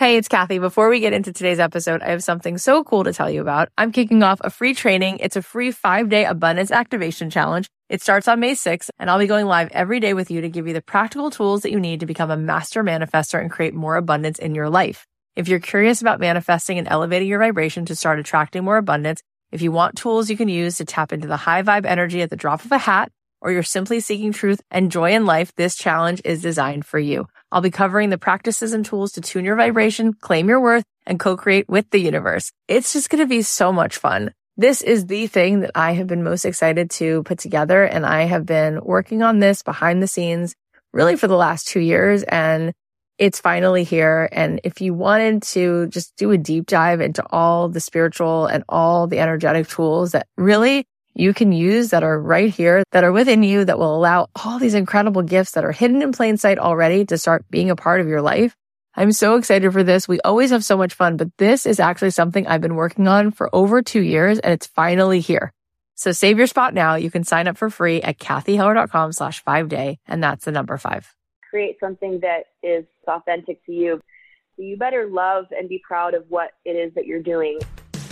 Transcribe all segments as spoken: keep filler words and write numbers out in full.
Hey, it's Kathy. Before we get into today's episode, I have something so cool to tell you about. I'm kicking off a free training. It's a free five-day abundance activation challenge. It starts on May sixth, and I'll be going live every day with you to give you the practical tools that you need to become a master manifester and create more abundance in your life. If you're curious about manifesting and elevating your vibration to start attracting more abundance, if you want tools you can use to tap into the high vibe energy at the drop of a hat, or you're simply seeking truth and joy in life, this challenge is designed for you. I'll be covering the practices and tools to tune your vibration, claim your worth, and co-create with the universe. It's just going to be so much fun. This is the thing that I have been most excited to put together, and I have been working on this behind the scenes really for the last two years, and it's finally here. And if you wanted to just do a deep dive into all the spiritual and all the energetic tools that really you can use that are right here, that are within you, that will allow all these incredible gifts that are hidden in plain sight already to start being a part of your life. I'm so excited for this. We always have so much fun, but this is actually something I've been working on for over two years, and it's finally here. So save your spot now. You can sign up for free at kathyheller.com slash five day, and that's the number five. Create something that is authentic to you. So you better love and be proud of what it is that you're doing.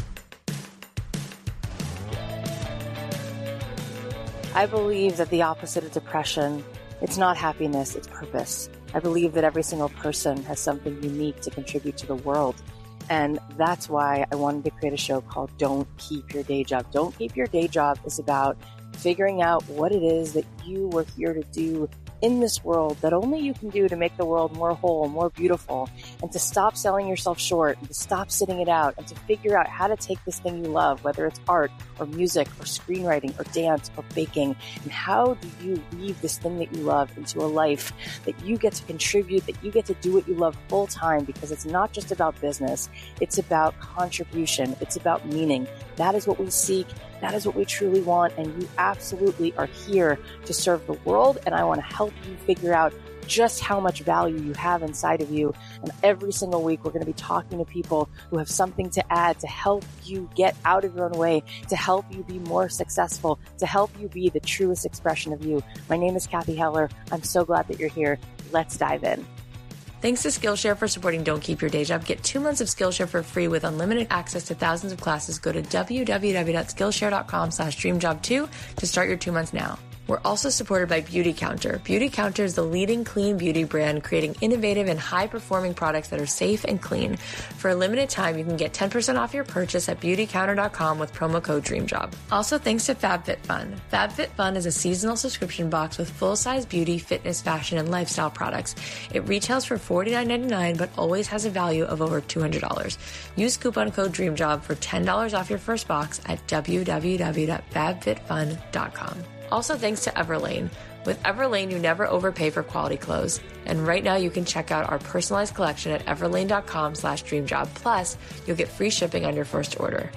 I believe that the opposite of depression, it's not happiness, it's purpose. I believe that every single person has something unique to contribute to the world. And that's why I wanted to create a show called Don't Keep Your Day Job. Don't Keep Your Day Job is about figuring out what it is that you were here to do in this world that only you can do to make the world more whole, more beautiful, and to stop selling yourself short, and to stop sitting it out, and to figure out how to take this thing you love, whether it's art or music or screenwriting or dance or baking, and how do you weave this thing that you love into a life that you get to contribute, that you get to do what you love full time, because it's not just about business, it's about contribution, it's about meaning. That is what we seek. That is what we truly want, and you absolutely are here to serve the world, and I want to help you figure out just how much value you have inside of you. And every single week, we're going to be talking to people who have something to add to help you get out of your own way, to help you be more successful, to help you be the truest expression of you. My name is Kathy Heller. I'm so glad that you're here. Let's dive in. Thanks to Skillshare for supporting Don't Keep Your Day Job. Get two months of Skillshare for free with unlimited access to thousands of classes. Go to www.skillshare.com slash dreamjob2 to start your two months now. We're also supported by Beauty Counter. Beauty Counter is the leading clean beauty brand creating innovative and high-performing products that are safe and clean. For a limited time, you can get ten percent off your purchase at beauty counter dot com with promo code DREAMJOB. Also, thanks to FabFitFun. FabFitFun is a seasonal subscription box with full-size beauty, fitness, fashion, and lifestyle products. It retails for forty-nine ninety-nine, but always has a value of over two hundred dollars. Use coupon code DREAMJOB for ten dollars off your first box at www dot fab fit fun dot com. Also, thanks to Everlane. With Everlane, you never overpay for quality clothes. And right now, you can check out our personalized collection at everlane.com slash dreamjob. Plus, you'll get free shipping on your first order.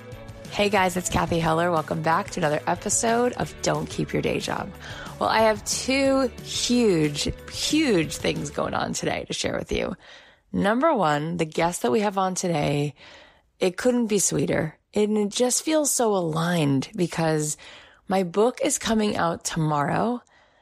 Hey guys, it's Kathy Heller. Welcome back to another episode of Don't Keep Your Day Job. Well, I have two huge, huge things going on today to share with you. Number one, the guest that we have on today, it couldn't be sweeter. And it just feels so aligned because my book is coming out tomorrow,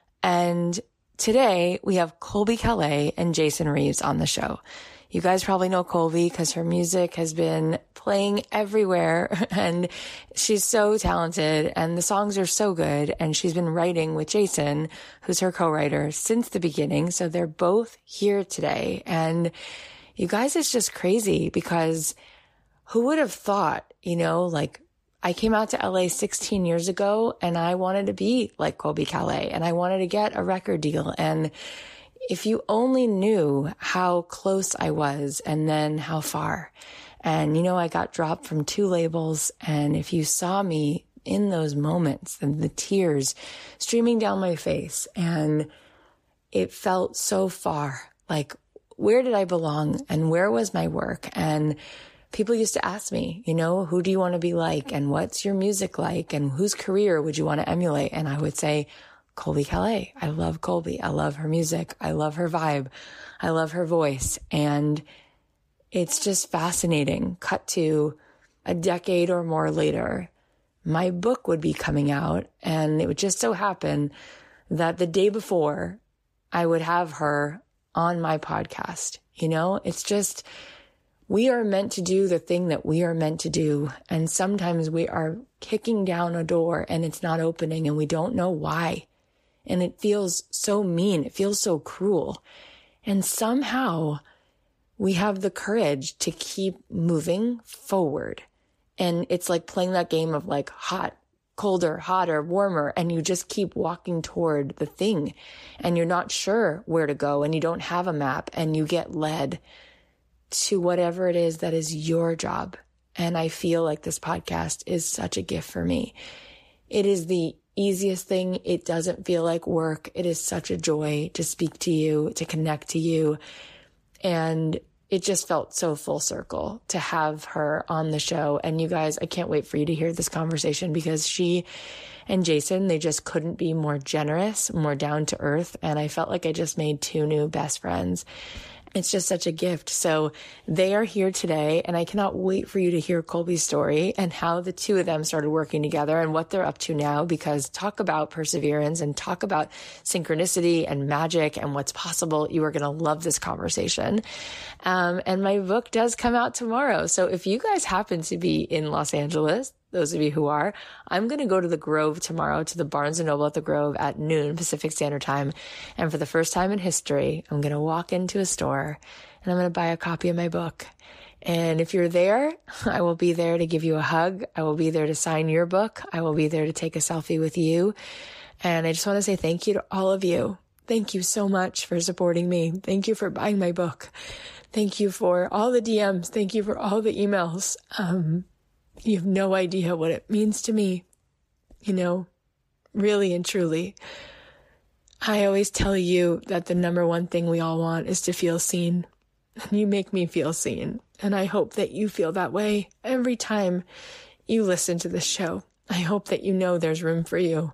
and today we have Colbie Caillat and Jason Reeves on the show. You guys probably know Colbie because her music has been playing everywhere, and she's so talented, and the songs are so good, and she's been writing with Jason, who's her co-writer, since the beginning, so they're both here today. And you guys, it's just crazy because who would have thought, you know, like, I came out to L A sixteen years ago and I wanted to be like Colbie Caillat and I wanted to get a record deal. And if you only knew how close I was and then how far. And, you know, I got dropped from two labels. And if you saw me in those moments and the tears streaming down my face, and it felt so far, like, where did I belong and where was my work? And people used to ask me, you know, who do you want to be like? And what's your music like? And whose career would you want to emulate? And I would say, Colbie Caillat. I love Colbie. I love her music. I love her vibe. I love her voice. And it's just fascinating. Cut to a decade or more later, my book would be coming out. And it would just so happen that the day before I would have her on my podcast. You know, it's just, we are meant to do the thing that we are meant to do. And sometimes we are kicking down a door and it's not opening and we don't know why. And it feels so mean. It feels so cruel. And somehow we have the courage to keep moving forward. And it's like playing that game of like hot, colder, hotter, warmer, and you just keep walking toward the thing and you're not sure where to go and you don't have a map and you get led to whatever it is that is your job. And I feel like this podcast is such a gift for me. It is the easiest thing. It doesn't feel like work. It is such a joy to speak to you, to connect to you. And it just felt so full circle to have her on the show. And you guys, I can't wait for you to hear this conversation because she and Jason, they just couldn't be more generous, more down to earth. And I felt like I just made two new best friends. It's just such a gift. So they are here today, and I cannot wait for you to hear Colby's story and how the two of them started working together and what they're up to now, because talk about perseverance and talk about synchronicity and magic and what's possible. You are going to love this conversation. Um, and my book does come out tomorrow. So if you guys happen to be in Los Angeles, those of you who are, I'm going to go to the Grove tomorrow, to the Barnes and Noble at the Grove at noon Pacific Standard Time. And for the first time in history, I'm going to walk into a store and I'm going to buy a copy of my book. And if you're there, I will be there to give you a hug. I will be there to sign your book. I will be there to take a selfie with you. And I just want to say thank you to all of you. Thank you so much for supporting me. Thank you for buying my book. Thank you for all the D Ms. Thank you for all the emails. Um, You have no idea what it means to me, you know, really and truly. I always tell you that the number one thing we all want is to feel seen. And you make me feel seen. And I hope that you feel that way every time you listen to this show. I hope that you know there's room for you.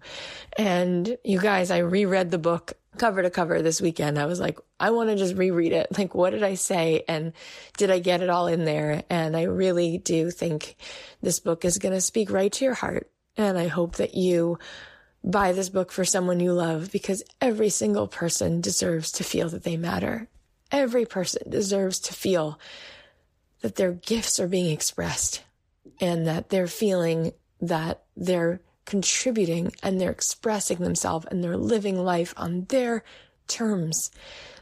And you guys, I reread the book cover to cover this weekend. I was like, I want to just reread it. Like, what did I say? And did I get it all in there? And I really do think this book is going to speak right to your heart. And I hope that you buy this book for someone you love, because every single person deserves to feel that they matter. Every person deserves to feel that their gifts are being expressed and that they're feeling that they're contributing and they're expressing themselves and they're living life on their terms.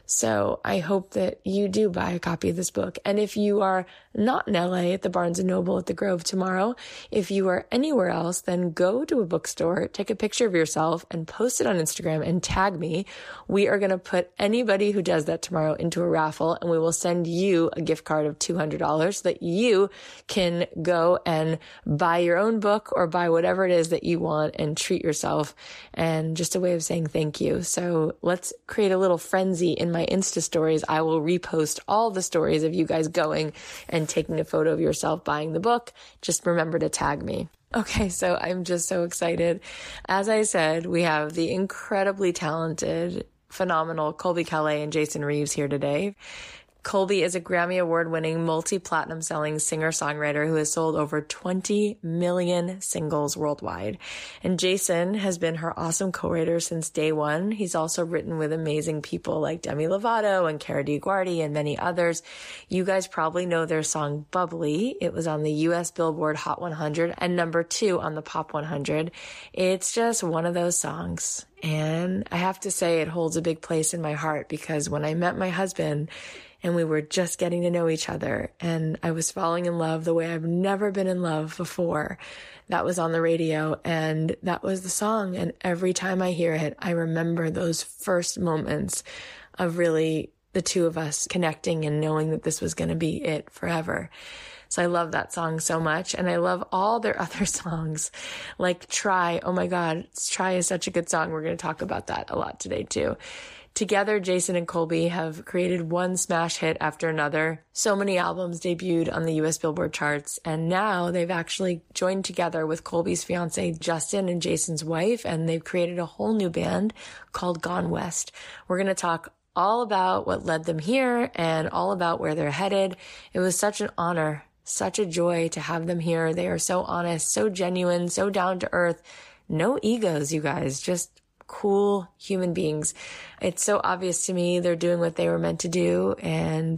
So I hope that you do buy a copy of this book. And if you are not in L A at the Barnes and Noble at the Grove tomorrow, if you are anywhere else, then go to a bookstore, take a picture of yourself and post it on Instagram and tag me. We are going to put anybody who does that tomorrow into a raffle, and we will send you a gift card of two hundred dollars so that you can go and buy your own book or buy whatever it is that you want and treat yourself. And just a way of saying thank you. So let's create a little frenzy in my Insta stories. I will repost all the stories of you guys going and taking a photo of yourself buying the book. Just remember to tag me. Okay, so I'm just so excited. As I said, we have the incredibly talented, phenomenal Colby Calais and Jason Reeves here today. Colby is a Grammy Award-winning, multi-platinum selling singer-songwriter who has sold over twenty million singles worldwide. And Jason has been her awesome co-writer since day one. He's also written with amazing people like Demi Lovato and Cara DiGuardi and many others. You guys probably know their song Bubbly. It was on the U S Billboard Hot one hundred and number two on the Pop one hundred. It's just one of those songs. And I have to say it holds a big place in my heart, because when I met my husband, and we were just getting to know each other, and I was falling in love the way I've never been in love before. That was on the radio, and that was the song. And every time I hear it, I remember those first moments of really the two of us connecting and knowing that this was going to be it forever. So I love that song so much. And I love all their other songs, like Try. Oh my God, Try is such a good song. We're going to talk about that a lot today too. Together, Jason and Colby have created one smash hit after another. So many albums debuted on the U S Billboard charts, and now they've actually joined together with Colby's fiance, Justin, and Jason's wife, and they've created a whole new band called Gone West. We're going to talk all about what led them here and all about where they're headed. It was such an honor, such a joy to have them here. They are so honest, so genuine, so down to earth. No egos, you guys, just cool human beings. It's so obvious to me they're doing what they were meant to do, and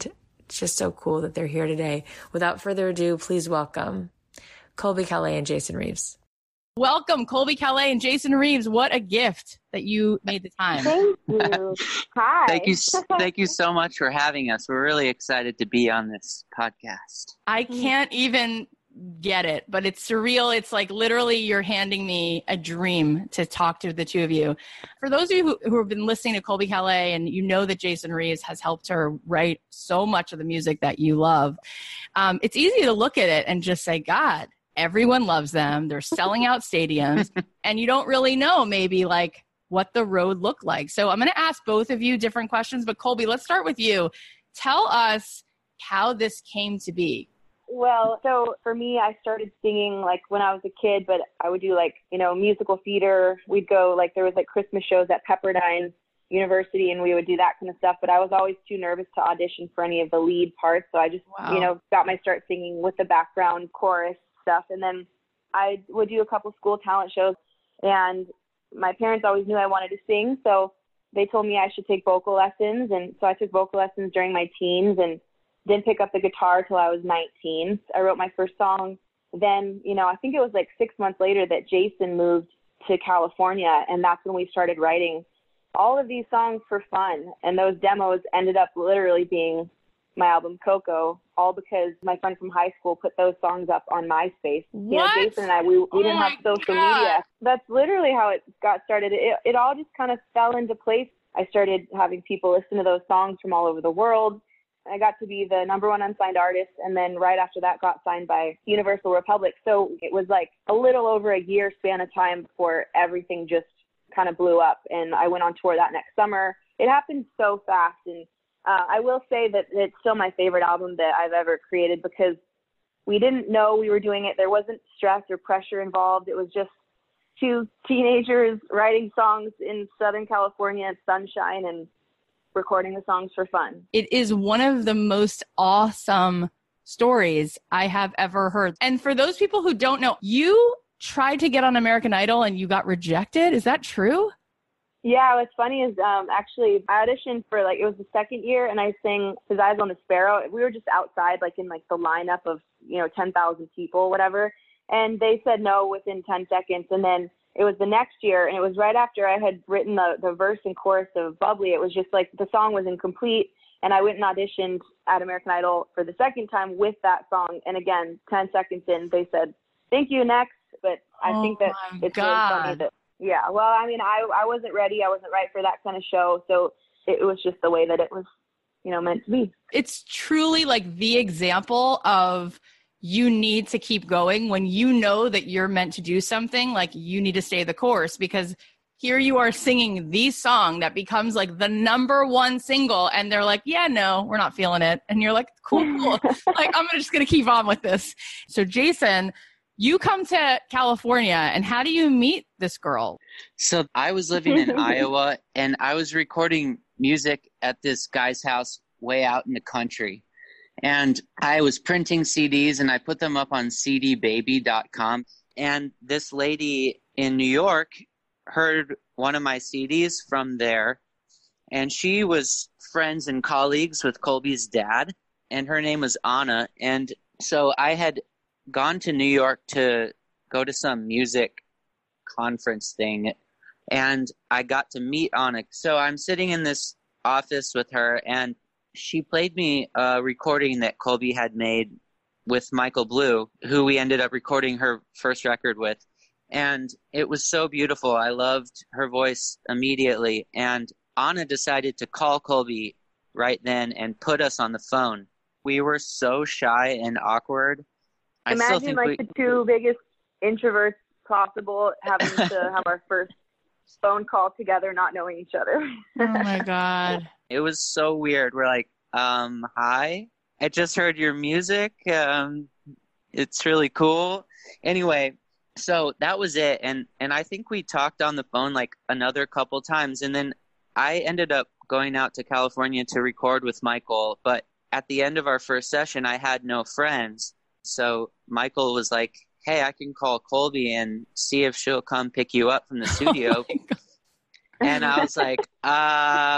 it's just so cool that they're here today. Without further ado, please welcome Colbie Caillat and Jason Reeves. Welcome, Colbie Caillat and Jason Reeves. What a gift that you made the time. Thank you. Hi. Thank you. Thank you so much for having us. We're really excited to be on this podcast. I can't even get it, but it's surreal. It's like literally you're handing me a dream to talk to the two of you. For those of you who, who have been listening to Colbie Caillat and you know that Jason Reeves has helped her write so much of the music that you love, um, it's easy to look at it and just say, God, everyone loves them. They're selling out stadiums. And you don't really know maybe like what the road looked like. So I'm going to ask both of you different questions. But Colbie, let's start with you. Tell us how this came to be. Well, so for me, I started singing like when I was a kid, but I would do like, you know, musical theater. We'd go like there was like Christmas shows at Pepperdine University and we would do that kind of stuff. But I was always too nervous to audition for any of the lead parts. So I just, wow. you know, got my start singing with the background chorus stuff. And then I would do a couple school talent shows and my parents always knew I wanted to sing. So they told me I should take vocal lessons. And so I took vocal lessons during my teens and didn't pick up the guitar till I was nineteen. I wrote my first song. Then, you know, I think it was like six months later that Jason moved to California. And that's when we started writing all of these songs for fun. And those demos ended up literally being my album Coco, all because my friend from high school put those songs up on MySpace. What? You know, Jason and I, we, we oh didn't have social God. media. That's literally how it got started. It, it all just kind of fell into place. I started having people listen to those songs from all over the world. I got to be the number one unsigned artist, and then right after that got signed by Universal Republic. So it was like a little over a year span of time before everything just kind of blew up, and I went on tour that next summer. It happened so fast, and Uh, I will say that it's still my favorite album that I've ever created because we didn't know we were doing it. There wasn't stress or pressure involved. It was just two teenagers writing songs in Southern California in sunshine and recording the songs for fun. It is one of the most awesome stories I have ever heard. And for those people who don't know, you tried to get on American Idol and you got rejected. Is that true? Yeah, what's funny is um, actually I auditioned for like, it was the second year and I sang His Eyes on the Sparrow. We were just outside like in like the lineup of, you know, ten thousand people, whatever. And they said no within ten seconds. And then it was the next year and it was right after I had written the, the verse and chorus of Bubbly. It was just like the song was incomplete. And I went and auditioned at American Idol for the second time with that song. And again, ten seconds in, they said, thank you, next. But I oh think that it's God. really funny that Yeah, well, I mean, I I wasn't ready. I wasn't right for that kind of show. So it was just the way that it was, you know, meant to be. It's truly like the example of you need to keep going when you know that you're meant to do something. Like you need to stay the course because here you are singing the song that becomes like the number one single. And they're like, yeah, no, we're not feeling it. And you're like, cool, cool. Like, I'm just going to keep on with this. So Jason, you come to California, and how do you meet this girl? So I was living in Iowa, and I was recording music at this guy's house way out in the country. And I was printing C Ds, and I put them up on C D baby dot com. And this lady in New York heard one of my C Ds from there, and she was friends and colleagues with Colbie's dad, and her name was Anna. And so I had gone to New York to go to some music conference thing, and I got to meet Anna. So I'm sitting in this office with her, and she played me a recording that Colbie had made with Michael Blue, who we ended up recording her first record with. And it was so beautiful. I loved her voice immediately. And Anna decided to call Colbie right then and put us on the phone. We were so shy and awkward. I Imagine still think like we... the two biggest introverts possible having to have our first phone call together, not knowing each other. Oh my God. It was so weird. We're like, um, hi, I just heard your music. Um, it's really cool. Anyway, so that was it. And, and I think we talked on the phone like another couple times. And then I ended up going out to California to record with Michael. But at the end of our first session, I had no friends. So Michael was like, hey, I can call Colbie and see if she'll come pick you up from the studio. Oh and I was like, um,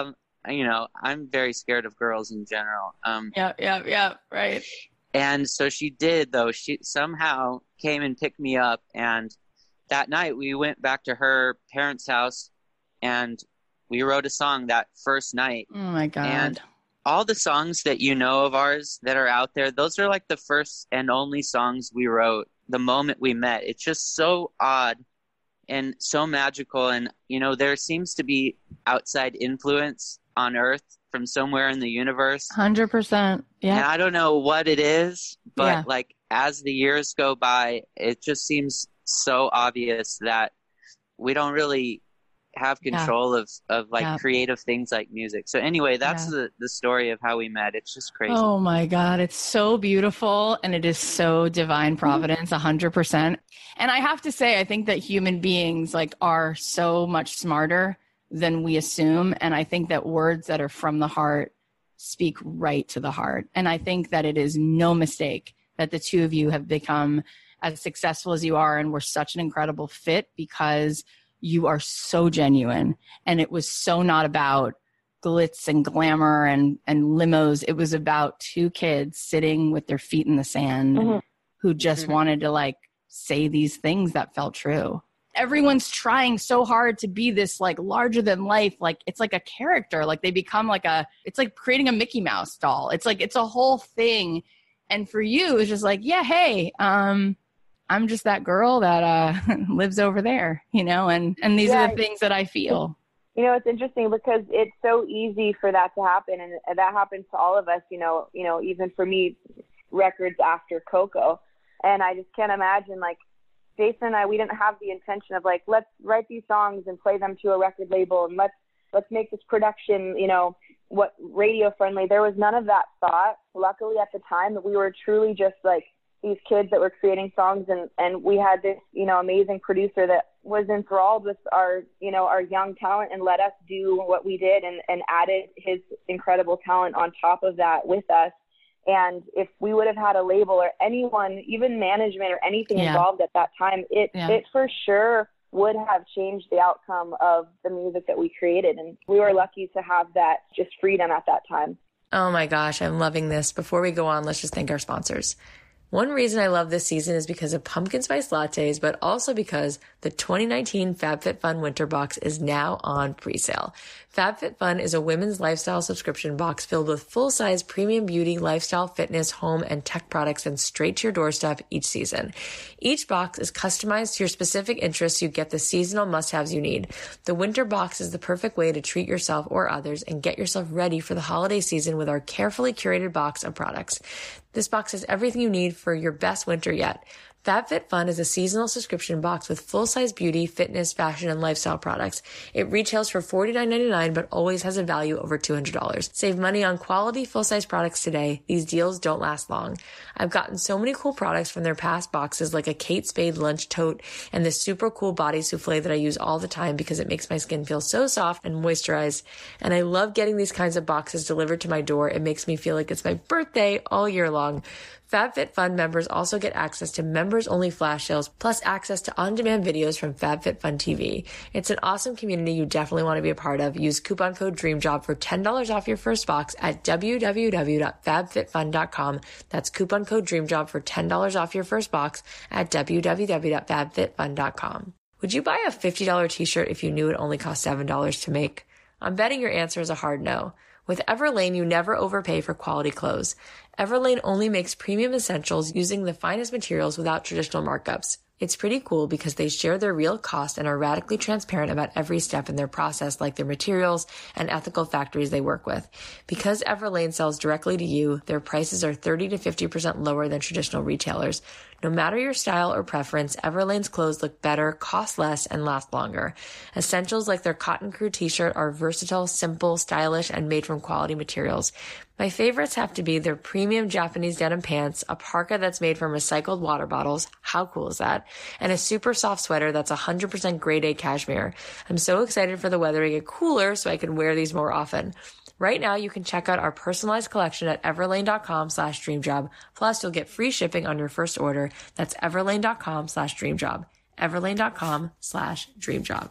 you know, I'm very scared of girls in general. Um, yeah, yeah, yeah, right. And so she did, though. She somehow came and picked me up. And that night we went back to her parents' house and we wrote a song that first night. Oh, my God. And all the songs that you know of ours that are out there, those are like the first and only songs we wrote the moment we met. It's just so odd and so magical. And, you know, there seems to be outside influence on Earth from somewhere in the universe. one hundred percent. Yeah. And I don't know what it is, but Yeah. like as the years go by, it just seems so obvious that we don't really have control yeah. of, of like yeah. creative things like music. So anyway, that's yeah. the, the story of how we met. It's just crazy. Oh my God. It's so beautiful. And it is so divine providence, a hundred percent. And I have to say, I think that human beings like are so much smarter than we assume. And I think that words that are from the heart speak right to the heart. And I think that it is no mistake that the two of you have become as successful as you are. And we're such an incredible fit because you are so genuine. And it was so not about glitz and glamour and, and limos. It was about two kids sitting with their feet in the sand mm-hmm. who just mm-hmm. wanted to like say these things that felt true. Everyone's trying so hard to be this like larger than life. Like it's like a character, like they become like a, it's like creating a Mickey Mouse doll. It's like, it's a whole thing. And for you, it's just like, yeah, hey, um, I'm just that girl that uh, lives over there, you know, and, and these yeah. are the things that I feel. You know, it's interesting because it's so easy for that to happen. And that happens to all of us, you know, you know, even for me, records after Coco. And I just can't imagine like Jason and I, we didn't have the intention of like, let's write these songs and play them to a record label. And let's, let's make this production, you know, what radio friendly. There was none of that thought. Luckily at the time that we were truly just like, these kids that were creating songs and, and we had this, you know, amazing producer that was enthralled with our, you know, our young talent and let us do what we did and, and added his incredible talent on top of that with us. And if we would have had a label or anyone, even management or anything yeah. involved at that time, it, yeah. it for sure would have changed the outcome of the music that we created. And we were lucky to have that just freedom at that time. Oh my gosh, I'm loving this. Before we go on, let's just thank our sponsors. One reason I love this season is because of pumpkin spice lattes, but also because the twenty nineteen FabFitFun Winter Box is now on pre-sale. FabFitFun is a women's lifestyle subscription box filled with full-size premium beauty, lifestyle, fitness, home, and tech products sent straight to your doorstep each season. Each box is customized to your specific interests so you get the seasonal must-haves you need. The Winter Box is the perfect way to treat yourself or others and get yourself ready for the holiday season with our carefully curated box of products. This box has everything you need for your best winter yet. FabFitFun is a seasonal subscription box with full-size beauty, fitness, fashion, and lifestyle products. It retails for forty-nine ninety-nine, but always has a value over two hundred dollars. Save money on quality full-size products today. These deals don't last long. I've gotten so many cool products from their past boxes, like a Kate Spade lunch tote and this super cool body souffle that I use all the time because it makes my skin feel so soft and moisturized. And I love getting these kinds of boxes delivered to my door. It makes me feel like it's my birthday all year long. FabFitFun members also get access to members-only flash sales, plus access to on-demand videos from FabFitFun T V. It's an awesome community you definitely want to be a part of. Use coupon code DREAMJOB for ten dollars off your first box at w w w dot fab fit fun dot com. That's coupon code DREAMJOB for ten dollars off your first box at w w w dot fab fit fun dot com. Would you buy a fifty dollars t-shirt if you knew it only cost seven dollars to make? I'm betting your answer is a hard no. With Everlane, you never overpay for quality clothes. Everlane only makes premium essentials using the finest materials without traditional markups. It's pretty cool because they share their real cost and are radically transparent about every step in their process, like their materials and ethical factories they work with. Because Everlane sells directly to you, their prices are thirty to fifty percent lower than traditional retailers. No matter your style or preference, Everlane's clothes look better, cost less, and last longer. Essentials like their Cotton Crew t-shirt are versatile, simple, stylish, and made from quality materials. My favorites have to be their premium Japanese denim pants, a parka that's made from recycled water bottles, how cool is that, and a super soft sweater that's one hundred percent grade A cashmere. I'm so excited for the weather to get cooler so I can wear these more often. Right now, you can check out our personalized collection at everlane.com slash dreamjob. Plus, you'll get free shipping on your first order. That's everlane.com slash dreamjob. everlane.com slash dreamjob.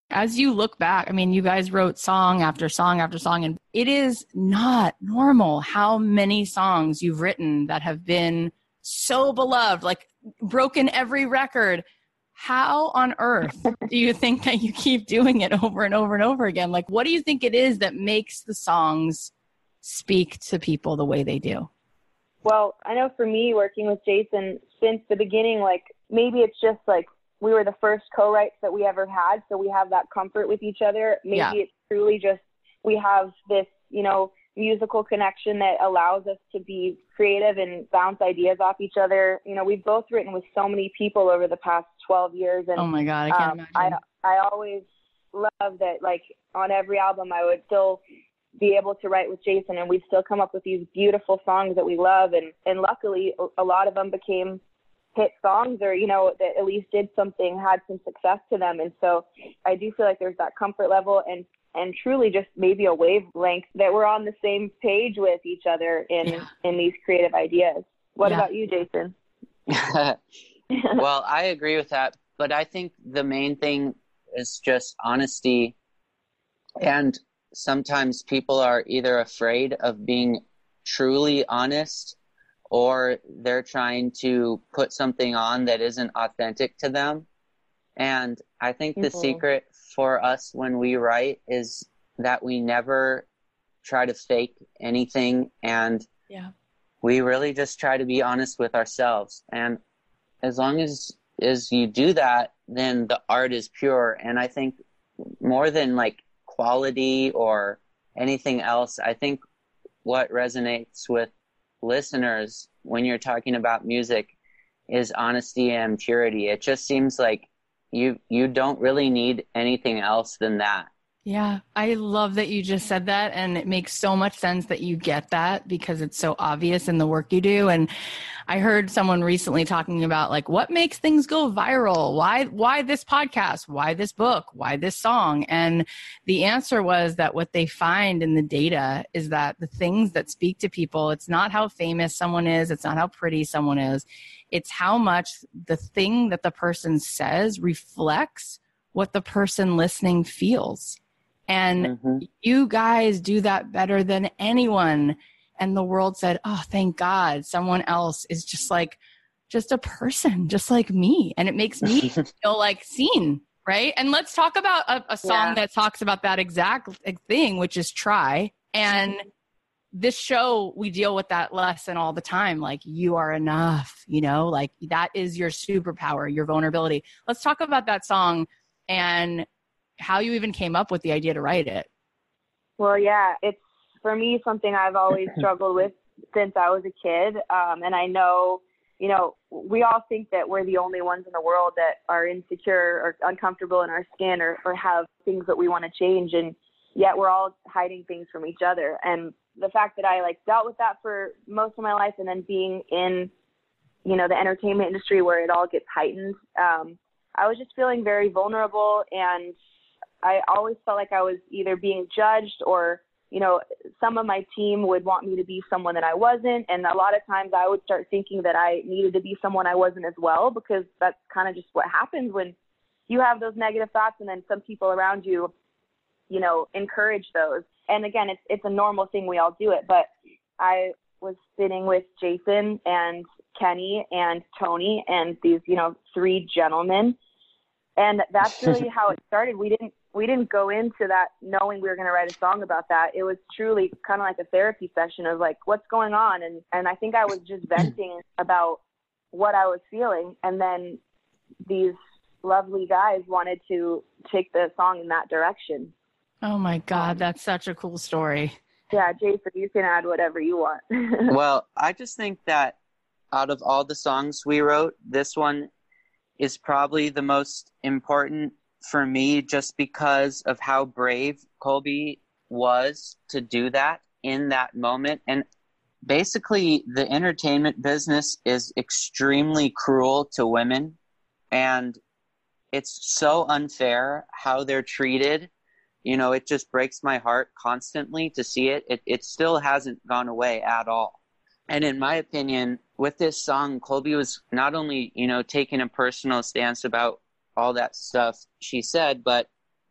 As you look back, I mean, you guys wrote song after song after song, and it is not normal how many songs you've written that have been so beloved, like broken every record. How on earth do you think that you keep doing it over and over and over again? Like, what do you think it is that makes the songs speak to people the way they do? Well, I know for me, working with Jason since the beginning, like maybe it's just like we were the first co-writes that we ever had, so we have that comfort with each other. Maybe yeah. it's truly just we have this, you know, musical connection that allows us to be creative and bounce ideas off each other. You know, we've both written with so many people over the past twelve years. And oh my God, I can't um, imagine. I, I always love that, like, on every album I would still be able to write with Jason, and we'd still come up with these beautiful songs that we love. And, and luckily, a lot of them became hit songs, or, you know, that at least did something, had some success to them. And so I do feel like there's that comfort level and and truly just maybe a wavelength that we're on the same page with each other in, yeah. in these creative ideas. What yeah. about you, Jason? Well, I agree with that, but I think the main thing is just honesty. And sometimes people are either afraid of being truly honest, or they're trying to put something on that isn't authentic to them. And I think the mm-hmm. secret for us when we write is that we never try to fake anything, and yeah. we really just try to be honest with ourselves. And as long as as you do that, then the art is pure. And I think more than like quality or anything else, I think what resonates with listeners when you're talking about music is honesty and purity. It just seems like you you don't really need anything else than that. Yeah, I love that you just said that, and it makes so much sense that you get that because it's so obvious in the work you do. And I heard someone recently talking about like what makes things go viral? Why why this podcast? Why this book? Why this song? And the answer was that what they find in the data is that the things that speak to people, it's not how famous someone is, it's not how pretty someone is. It's how much the thing that the person says reflects what the person listening feels. And mm-hmm. you guys do that better than anyone. And the world said, oh, thank God, someone else is just like, just a person, just like me. And it makes me feel like seen, right? And let's talk about a, a song yeah. that talks about that exact thing, which is Try. And this show, we deal with that lesson all the time. Like, you are enough, you know, like that is your superpower, your vulnerability. Let's talk about that song and how you even came up with the idea to write it. Well, yeah, it's for me something I've always struggled with since I was a kid. Um, and I know, you know, we all think that we're the only ones in the world that are insecure or uncomfortable in our skin or, or have things that we want to change. And yet we're all hiding things from each other. And the fact that I like dealt with that for most of my life, and then being in, you know, the entertainment industry where it all gets heightened, um, I was just feeling very vulnerable, and I always felt like I was either being judged or, you know, some of my team would want me to be someone that I wasn't. And a lot of times I would start thinking that I needed to be someone I wasn't as well, because that's kind of just what happens when you have those negative thoughts, and then some people around you, you know, encourage those. And again, it's it's a normal thing. We all do it. But I was sitting with Jason and Kenny and Tony and these, you know, three gentlemen. And that's really how it started. We didn't we didn't go into that knowing we were going to write a song about that. It was truly kind of like a therapy session of like, what's going on? And, and I think I was just venting about what I was feeling. And then these lovely guys wanted to take the song in that direction. Oh my God, that's such a cool story. Yeah, Jason, you can add whatever you want. Well, I just think that out of all the songs we wrote, this one is probably the most important for me, just because of how brave Colby was to do that in that moment. And basically, the entertainment business is extremely cruel to women, and it's so unfair how they're treated. You know, it just breaks my heart constantly to see it. It, it still hasn't gone away at all. And in my opinion, with this song, Colby was not only, you know, taking a personal stance about all that stuff she said, but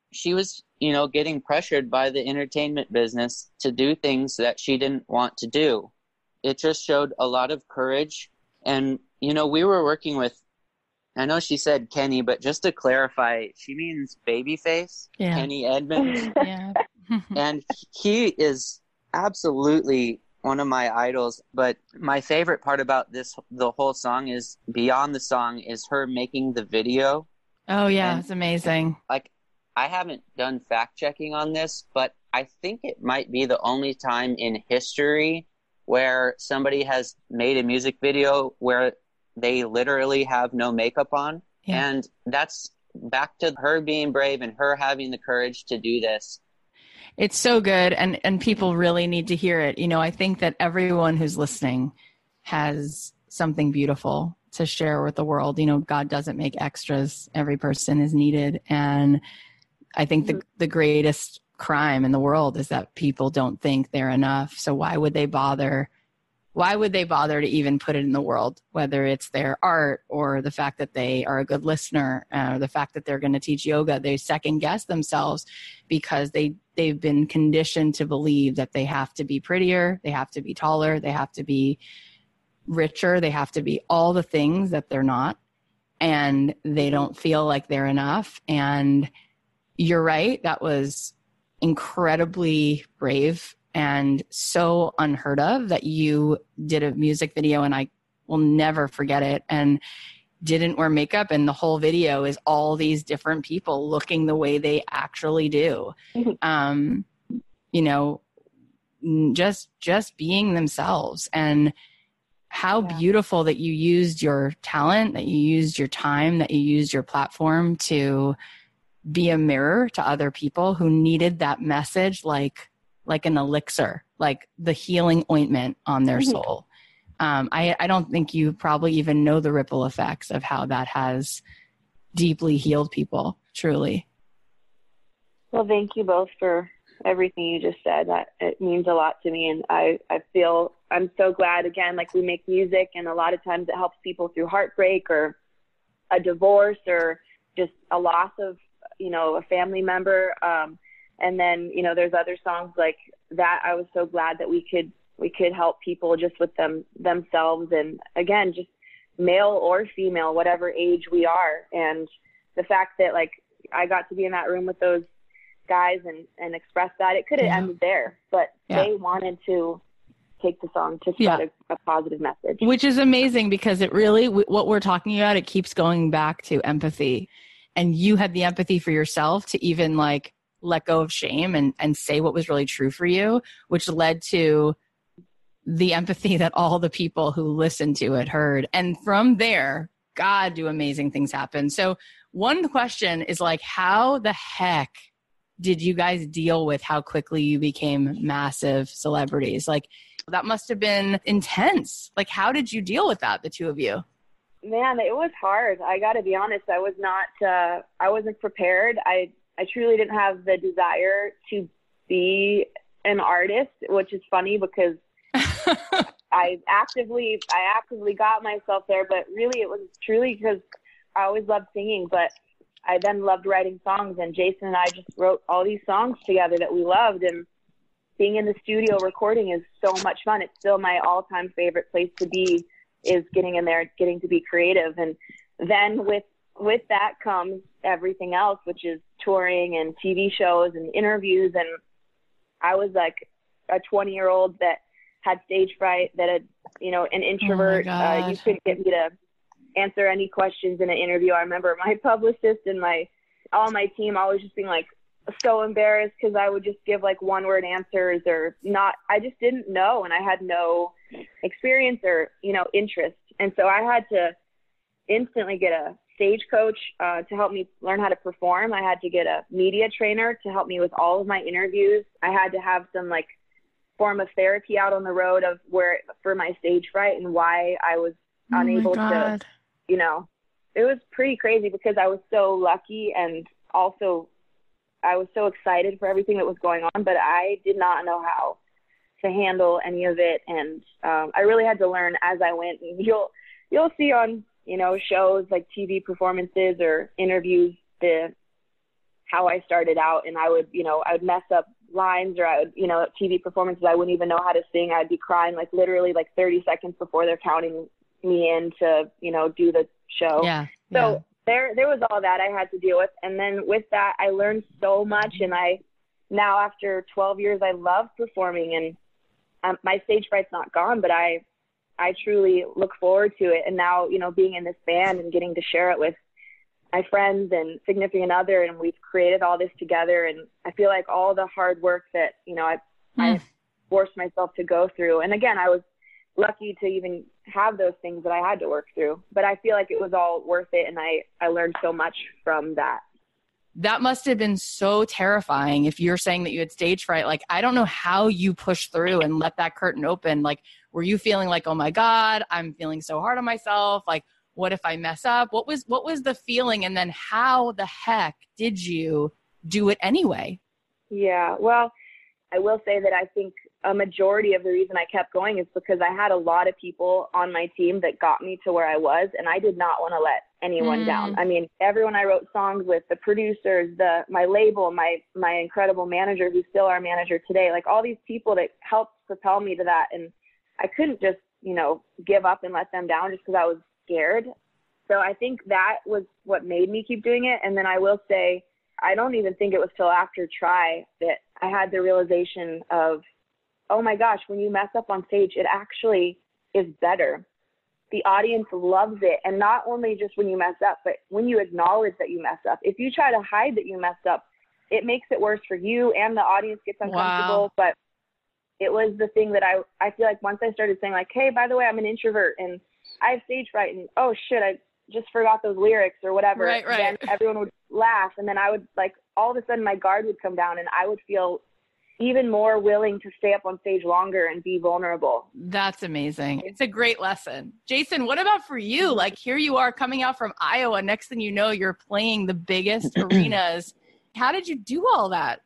she was, you know, getting pressured by the entertainment business to do things that she didn't want to do. It just showed a lot of courage. And, you know, we were working with, I know she said Kenny, but just to clarify, she means Babyface, yeah. Kenny Edmonds. Yeah. And he is absolutely one of my idols. But my favorite part about this, the whole song, is beyond the song, is her making the video. Oh, yeah. And, it's amazing. Like, I haven't done fact checking on this, but I think it might be the only time in history where somebody has made a music video where they literally have no makeup on. Yeah. And that's back to her being brave and her having the courage to do this. It's so good. And, and people really need to hear it. You know, I think that everyone who's listening has something beautiful to share with the world. You know, God doesn't make extras. Every person is needed. And I think the, the greatest crime in the world is that people don't think they're enough. So why would they bother? Why would they bother to even put it in the world, whether it's their art or the fact that they are a good listener, uh, or the fact that they're going to teach yoga? They second guess themselves because they, they've been conditioned to believe that they have to be prettier, they have to be taller, they have to be richer, they have to be all the things that they're not, and they don't feel like they're enough. And you're right, that was incredibly brave and so unheard of that you did a music video, and I will never forget it, and didn't wear makeup, and the whole video is all these different people looking the way they actually do. Um, you know, just just being themselves. And how yeah. beautiful that you used your talent, that you used your time, that you used your platform to be a mirror to other people who needed that message, like like an elixir, like the healing ointment on their mm-hmm. soul. Um, I, I don't think you probably even know the ripple effects of how that has deeply healed people, truly. Well, thank you both for everything you just said. That it means a lot to me. And I, I feel, I'm so glad, again, like we make music, and a lot of times it helps people through heartbreak or a divorce or just a loss of, you know, a family member. Um, and then, you know, there's other songs like that. I was so glad that we could, we could help people just with them themselves. And again, just male or female, whatever age we are. And the fact that, like, I got to be in that room with those guys and, and express that, it could have yeah. ended there, but yeah. they wanted to take the song to spread yeah. a, a positive message. Which is amazing, because it really, what we're talking about, it keeps going back to empathy. And you had the empathy for yourself to even like let go of shame and, and say what was really true for you, which led to the empathy that all the people who listened to it heard. And from there, God, do amazing things happen. So one question is like, how the heck did you guys deal with how quickly you became massive celebrities? Like, that must have been intense. Like, how did you deal with that, the two of you? Man, it was hard. I got to be honest. I was not, uh, I wasn't prepared. I, I truly didn't have the desire to be an artist, which is funny because I actively, I actively got myself there, but really it was truly because I always loved singing, but I then loved writing songs, and Jason and I just wrote all these songs together that we loved, and being in the studio recording is so much fun. It's still my all-time favorite place to be, is getting in there, getting to be creative. And then with with that comes everything else, which is touring and T V shows and interviews. And I was like a twenty year old that had stage fright, that had, you know, an introvert. Oh uh, you couldn't get me to answer any questions in an interview. I remember my publicist and my all my team always just being like so embarrassed because I would just give like one word answers or not. I just didn't know, and I had no experience or, you know, interest. And so I had to instantly get a stage coach uh, to help me learn how to perform. I had to get a media trainer to help me with all of my interviews. I had to have some like form of therapy out on the road of where for my stage fright and why I was oh unable to, you know, it was pretty crazy because I was so lucky, and also I was so excited for everything that was going on, but I did not know how to handle any of it. And um, I really had to learn as I went. And you'll, you'll see on, you know, shows like T V performances or interviews, the how I started out. And I would, you know, I would mess up lines, or I would, you know, T V performances, I wouldn't even know how to sing. I'd be crying like literally like thirty seconds before they're counting me in to, you know, do the show. Yeah. So yeah. there, there was all that I had to deal with. And then with that, I learned so much. And I, now after twelve years, I love performing, and um, my stage fright's not gone, but I, I truly look forward to it. And now, you know, being in this band and getting to share it with my friends and significant other, and we've created all this together. And I feel like all the hard work that, you know, I, mm. I forced myself to go through. And again, I was lucky to even have those things that I had to work through, but I feel like it was all worth it. And I, I learned so much from that. That must have been so terrifying. If you're saying that you had stage fright, like, I don't know how you pushed through and let that curtain open. Like, were you feeling like, oh my God, I'm feeling so hard on myself? Like, what if I mess up? What was, what was the feeling? And then how the heck did you do it anyway? Yeah, well, I will say that I think a majority of the reason I kept going is because I had a lot of people on my team that got me to where I was, and I did not want to let anyone mm. down. I mean, everyone I wrote songs with, the producers, the my label, my my incredible manager, who's still our manager today, like all these people that helped propel me to that. And I couldn't just, you know, give up and let them down just because I was scared. So I think that was what made me keep doing it. And then I will say, I don't even think it was till after Try that I had the realization of, oh my gosh, when you mess up on stage, it actually is better. The audience loves it. And not only just when you mess up, but when you acknowledge that you mess up. If you try to hide that you messed up, it makes it worse for you, and the audience gets uncomfortable. Wow. But it was the thing that I, I feel like once I started saying like, hey, by the way, I'm an introvert and I have stage fright, and oh shit, I just forgot those lyrics or whatever. Right, right. Then everyone would laugh. And then I would like, all of a sudden my guard would come down, and I would feel even more willing to stay up on stage longer and be vulnerable. That's amazing. It's a great lesson. Jason, what about for you? Like, here you are coming out from Iowa. Next thing you know, you're playing the biggest arenas. How did you do all that?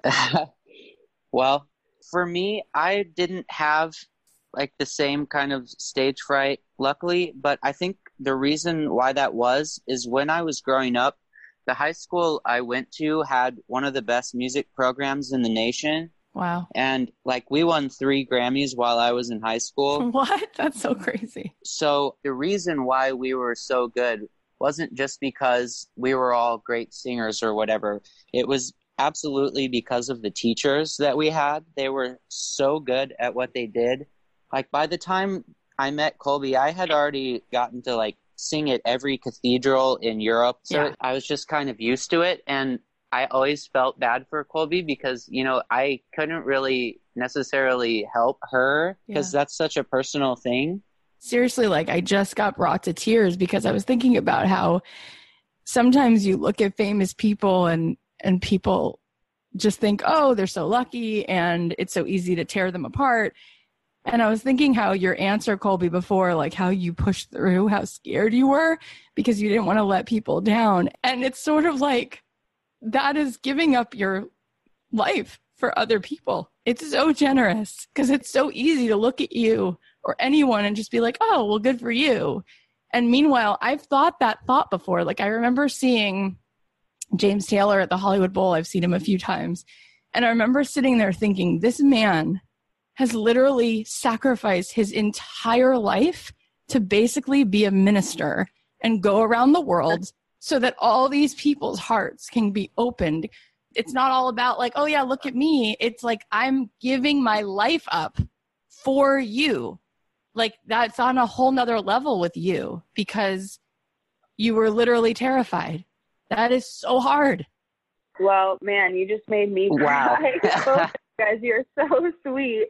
Well, for me, I didn't have like the same kind of stage fright, luckily, but I think the reason why that was is when I was growing up, the high school I went to had one of the best music programs in the nation. Wow. And like we won three Grammys while I was in high school. What? That's so crazy. So the reason why we were so good wasn't just because we were all great singers or whatever. It was absolutely because of the teachers that we had. They were so good at what they did. Like by the time I met Colby, I had already gotten to like sing at every cathedral in Europe. So yeah. I was just kind of used to it. And I always felt bad for Colby because, you know, I couldn't really necessarily help her because yeah. that's such a personal thing. Seriously, like I just got brought to tears because I was thinking about how sometimes you look at famous people and, and people just think, oh, they're so lucky and it's so easy to tear them apart. And I was thinking how your answer, Colby, before, like how you pushed through, how scared you were because you didn't want to let people down. And it's sort of like that is giving up your life for other people. It's so generous because it's so easy to look at you or anyone and just be like, oh, well, good for you. And meanwhile, I've thought that thought before. Like I remember seeing James Taylor at the Hollywood Bowl. I've seen him a few times. And I remember sitting there thinking, this man has literally sacrificed his entire life to basically be a minister and go around the world so that all these people's hearts can be opened. It's not all about like, oh yeah, look at me. It's like, I'm giving my life up for you. Like that's on a whole nother level with you because you were literally terrified. That is so hard. Well, man, you just made me wow. cry. Both guys, you're so sweet.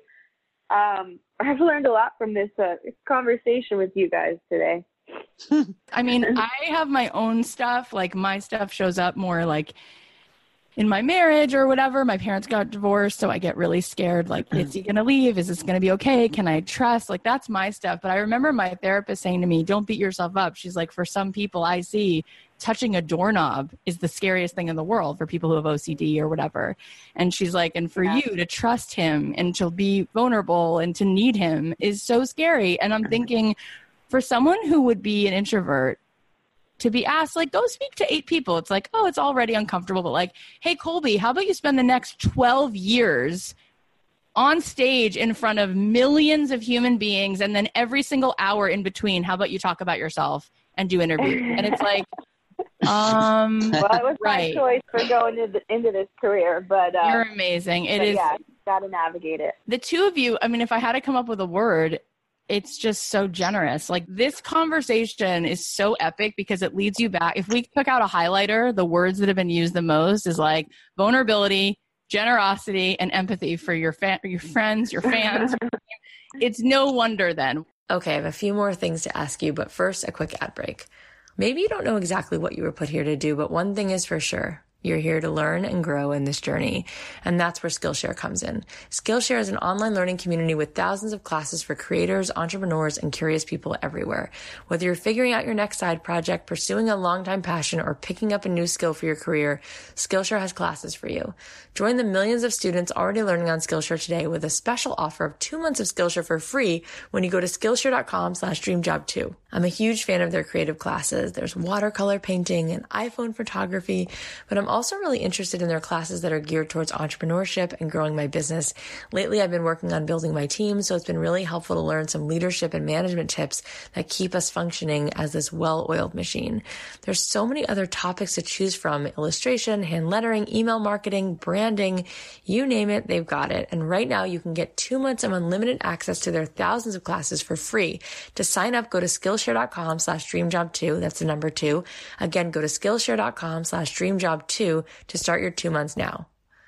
Um, I've learned a lot from this uh, conversation with you guys today. I mean, I have my own stuff. Like my stuff shows up more like in my marriage or whatever. My parents got divorced, so I get really scared. Like, is he going to leave? Is this going to be okay? Can I trust? Like, that's my stuff. But I remember my therapist saying to me, don't beat yourself up. She's like, for some people I see, touching a doorknob is the scariest thing in the world for people who have O C D or whatever. And she's like, and for yeah. you to trust him and to be vulnerable and to need him is so scary. And I'm thinking for someone who would be an introvert to be asked, like, go speak to eight people. It's like, oh, it's already uncomfortable. But like, hey, Colby, how about you spend the next twelve years on stage in front of millions of human beings, and then every single hour in between, how about you talk about yourself and do interviews? And it's like, um, well, it was right. my choice for going into, into this career, but uh, you're amazing. It but is. Yeah, got to navigate it. The two of you, I mean, if I had to come up with a word, it's just so generous. Like, this conversation is so epic because it leads you back. If we took out a highlighter, the words that have been used the most is like vulnerability, generosity, and empathy for your fa- your friends, your fans. It's no wonder then. Okay, I have a few more things to ask you, but first, a quick ad break. Maybe you don't know exactly what you were put here to do, but one thing is for sure. You're here to learn and grow in this journey. And that's where Skillshare comes in. Skillshare is an online learning community with thousands of classes for creators, entrepreneurs, and curious people everywhere. Whether you're figuring out your next side project, pursuing a longtime passion, or picking up a new skill for your career, Skillshare has classes for you. Join the millions of students already learning on Skillshare today with a special offer of two months of Skillshare for free when you go to Skillshare.com slash DreamJob2. I'm a huge fan of their creative classes. There's watercolor painting and iPhone photography, but I'm also really interested in their classes that are geared towards entrepreneurship and growing my business. Lately, I've been working on building my team, so it's been really helpful to learn some leadership and management tips that keep us functioning as this well-oiled machine. There's so many other topics to choose from: illustration, hand lettering, email marketing, branding, you name it, they've got it. And right now, you can get two months of unlimited access to their thousands of classes for free. To sign up, go to Skillshare.com slash DreamJob2. That's the number two. Again, go to Skillshare.com slash DreamJob2 to start your two months now.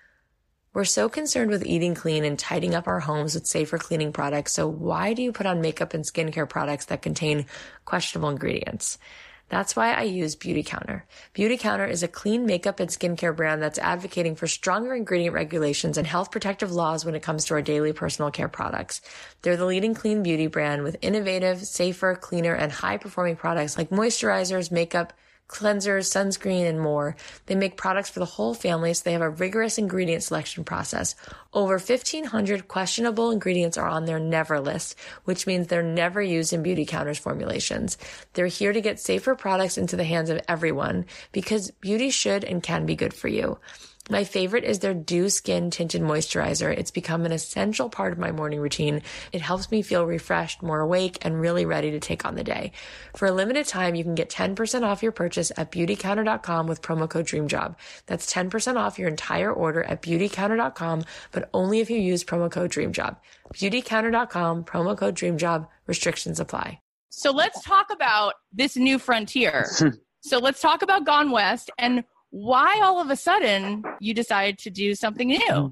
We're so concerned with eating clean and tidying up our homes with safer cleaning products, so why do you put on makeup and skincare products that contain questionable ingredients? That's why I use Beautycounter. Beautycounter is a clean makeup and skincare brand that's advocating for stronger ingredient regulations and health protective laws when it comes to our daily personal care products. They're the leading clean beauty brand with innovative, safer, cleaner, and high-performing products like moisturizers, makeup, cleansers, sunscreen, and more. They make products for the whole family, so they have a rigorous ingredient selection process. Over fifteen hundred questionable ingredients are on their never list, which means they're never used in Beautycounter's formulations. They're here to get safer products into the hands of everyone because beauty should and can be good for you. My favorite is their Dew Skin Tinted Moisturizer. It's become an essential part of my morning routine. It helps me feel refreshed, more awake, and really ready to take on the day. For a limited time, you can get ten percent off your purchase at Beautycounter dot com with promo code DREAMJOB. That's ten percent off your entire order at Beautycounter dot com, but only if you use promo code DREAMJOB. Beautycounter dot com, promo code DREAMJOB. Restrictions apply. So let's talk about this new frontier. So let's talk about Gone West and why all of a sudden you decided to do something new.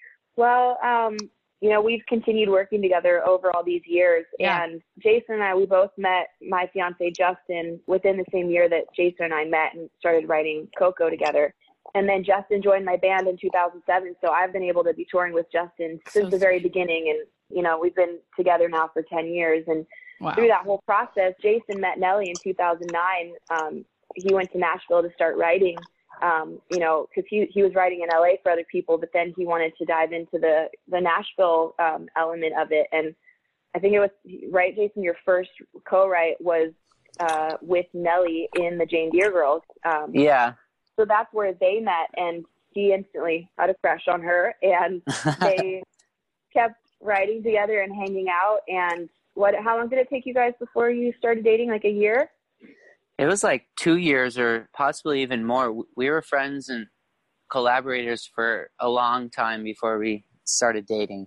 Well, um, you know, we've continued working together over all these years. Yeah. And Jason and I, we both met my fiance, Justin, within the same year that Jason and I met and started writing Coco together. And then Justin joined my band in two thousand seven. So I've been able to be touring with Justin since So the very sweet. beginning. And, you know, we've been together now for ten years. And Wow. through that whole process, Jason met Nelly in two thousand nine. Um, he went to Nashville to start writing. Um, you know, because he, he was writing in L A for other people, but then he wanted to dive into the, the Nashville um, element of it. And I think it was, right, Jason, your first co-write was uh, with Nelly in the Jane Deere Girls. Um, Yeah. So that's where they met, and he instantly had a crush on her, and they kept writing together and hanging out. And what? How long did it take you guys before you started dating? Like a year? It was like two years or possibly even more. We were friends and collaborators for a long time before we started dating.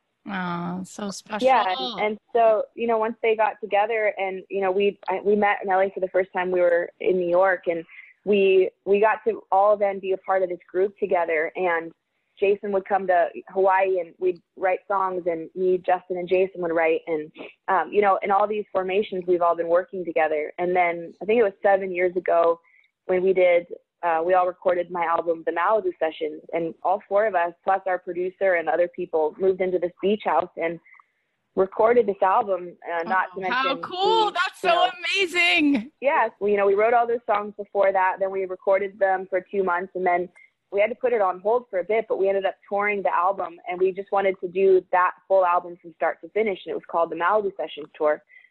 Oh, so special. Yeah, and, and so, you know, once they got together and, you know, we I, we met Nelly for the first time we were in New York, and we we got to all then be a part of this group together. And Jason would come to Hawaii and we'd write songs, and me, Justin, and Jason would write. And, um, you know, in all these formations, we've all been working together. And then I think it was seven years ago when we did, uh, we all recorded my album, The Malibu Sessions. And all four of us, plus our producer and other people, moved into this beach house and recorded this album. Uh, not Oh, to mention, how cool. we, That's you so know, amazing. yeah, we, you know, we wrote all those songs before that. Then we recorded them for two months, and then we had to put it on hold for a bit, but we ended up touring the album, and we just wanted to do that full album from start to finish, and it was called the Malibu Sessions Tour.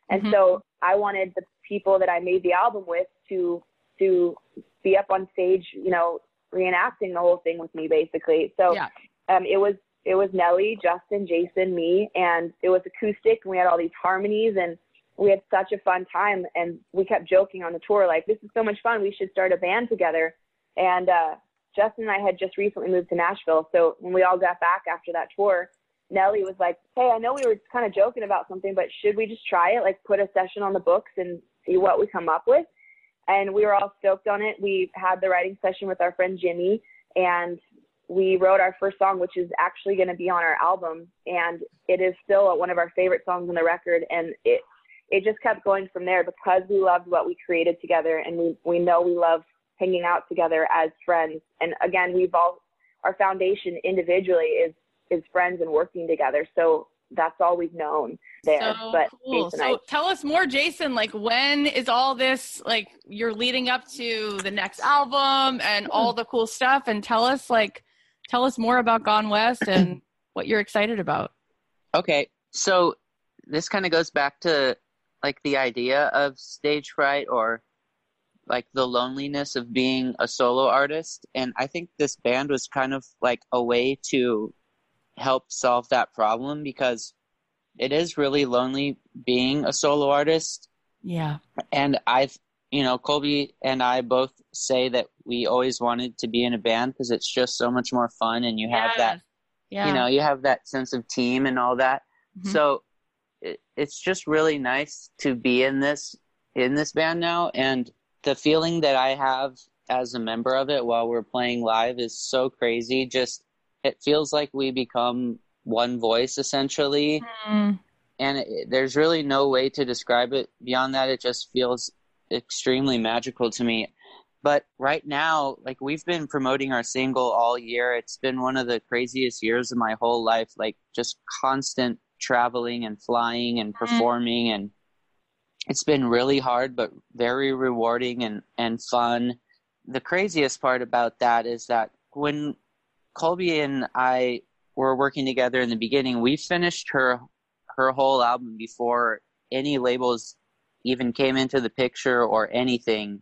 And Mm-hmm. so I wanted the people that I made the album with to, to be up on stage, you know, reenacting the whole thing with me basically. So Yeah. um, it was, it was Nelly, Justin, Jason, me, and it was acoustic, and we had all these harmonies, and we had such a fun time. And we kept joking on the tour, like, this is so much fun, we should start a band together. And uh, Justin and I had just recently moved to Nashville. So when we all got back after that tour, Nelly was like, hey, I know we were kind of joking about something, but should we just try it? Like, put a session on the books and see what we come up with. And we were all stoked on it. We had the writing session with our friend Jimmy, and we wrote our first song, which is actually going to be on our album. And it is still one of our favorite songs on the record. And it, it just kept going from there because we loved what we created together. And we, we know we love hanging out together as friends. And again, we've all, our foundation individually is, is friends and working together. So that's all we've known there. So but cool. Jason, So I, tell us more, Jason, like when is all this, like you're leading up to the next album and all the cool stuff, and tell us like, tell us more about Gone West and what you're excited about. Okay. So this kind of goes back to like the idea of stage fright or like the loneliness of being a solo artist. And I think this band was kind of like a way to help solve that problem, because it is really lonely being a solo artist. Yeah. And I've, you know, Colby and I both say that we always wanted to be in a band because it's just so much more fun, and you have Yes. that, Yeah. you know, you have that sense of team and all that. Mhm. So it, it's just really nice to be in this, in this band now. And the feeling that I have as a member of it while we're playing live is so crazy. Just, it feels like we become one voice essentially. Mm. And it, there's really no way to describe it beyond that. It just feels extremely magical to me. But right now, like, we've been promoting our single all year. It's been one of the craziest years of my whole life, like just constant traveling and flying and performing. And it's been really hard, but very rewarding and, and fun. The craziest part about that is that when Colby and I were working together in the beginning, we finished her her whole album before any labels even came into the picture or anything.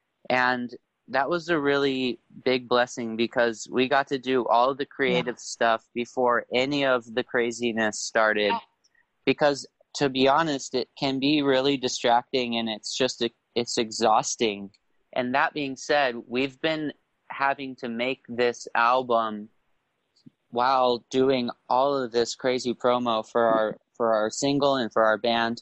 And that was a really big blessing because we got to do all of the creative yeah. stuff before any of the craziness started. Yeah. Because to be honest, it can be really distracting and it's just, it's exhausting. And that being said, we've been having to make this album while doing all of this crazy promo for our for our single and for our band.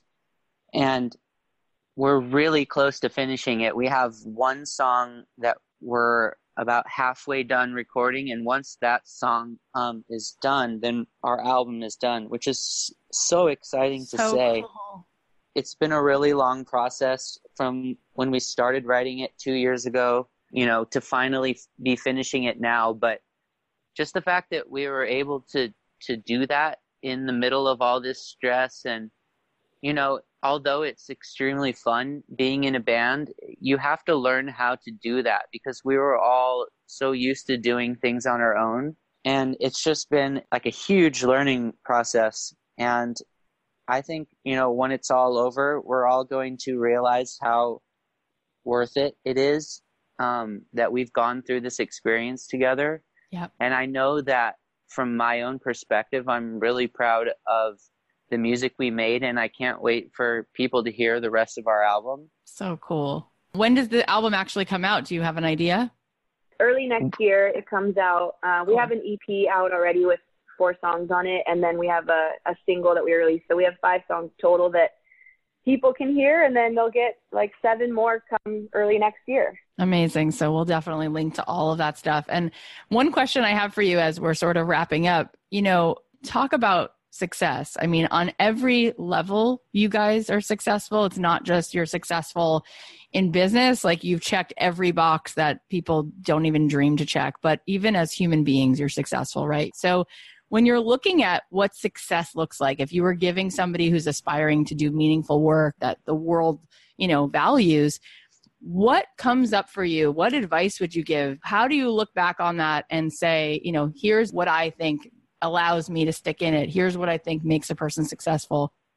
And we're really close to finishing it. We have one song that we're about halfway done recording, and once that song um, is done, then our album is done, which is so exciting to so say. Cool. It's been a really long process from when we started writing it two years ago, you know, to finally be finishing it now. But just the fact that we were able to, to do that in the middle of all this stress, and, you know, although it's extremely fun being in a band, you have to learn how to do that because we were all so used to doing things on our own. And it's just been like a huge learning process. And I think, you know, when it's all over, we're all going to realize how worth it it is um, that we've gone through this experience together. Yep. And I know that from my own perspective, I'm really proud of the music we made, and I can't wait for people to hear the rest of our album. So cool. When does the album actually come out? Do you have an idea? Early next year, it comes out. Uh, we Cool. have an E P out already with four songs on it, and then we have a, a single that we released. So we have five songs total that people can hear, and then they'll get like seven more come early next year. Amazing. So we'll definitely link to all of that stuff. And one question I have for you as we're sort of wrapping up, you know, talk about success. I mean, on every level, you guys are successful. It's not just you're successful in business, like you've checked every box that people don't even dream to check, but even as human beings, you're successful, right? So when you're looking at what success looks like, if you were giving somebody who's aspiring to do meaningful work that the world, you know, values, what comes up for you? What advice would you give? How do you look back on that and say, you know, here's what I think allows me to stick in it. Here's what I think makes a person successful.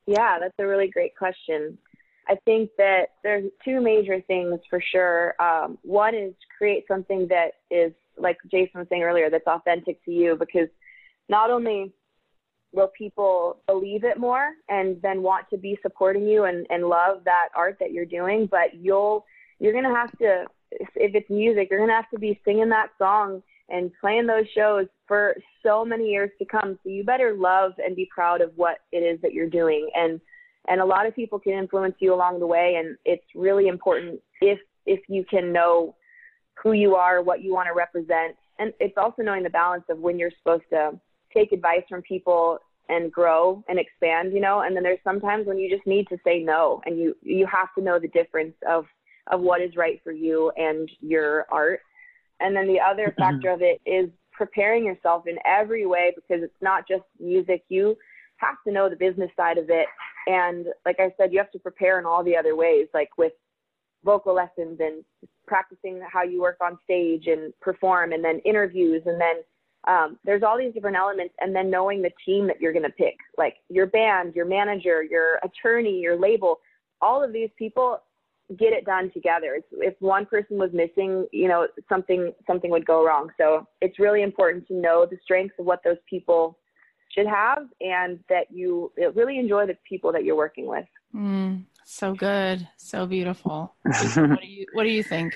Yeah, that's a really great question. I think that there's two major things for sure. Um, one is create something that is, like Jason was saying earlier, that's authentic to you, because not only will people believe it more and then want to be supporting you and, and love that art that you're doing, but you'll, you're going to have to, if it's music, you're going to have to be singing that song and playing those shows for so many years to come. So you better love and be proud of what it is that you're doing. And, and a lot of people can influence you along the way. And it's really important if, if you can know who you are, what you want to represent. And it's also knowing the balance of when you're supposed to take advice from people and grow and expand, you know, and then there's sometimes when you just need to say no, and you, you have to know the difference of, of what is right for you and your art. And then the other factor of it is preparing yourself in every way, because it's not just music. You have to know the business side of it. And like I said, you have to prepare in all the other ways, like with vocal lessons and practicing how you work on stage and perform, and then interviews. And then um, there's all these different elements. And then knowing the team that you're going to pick, like your band, your manager, your attorney, your label, all of these people get it done together. It's, if one person was missing, you know, something, something would go wrong. So it's really important to know the strengths of what those people should have, and that you really enjoy the people that you're working with. Mm, so good. So beautiful. What do you, what do you think?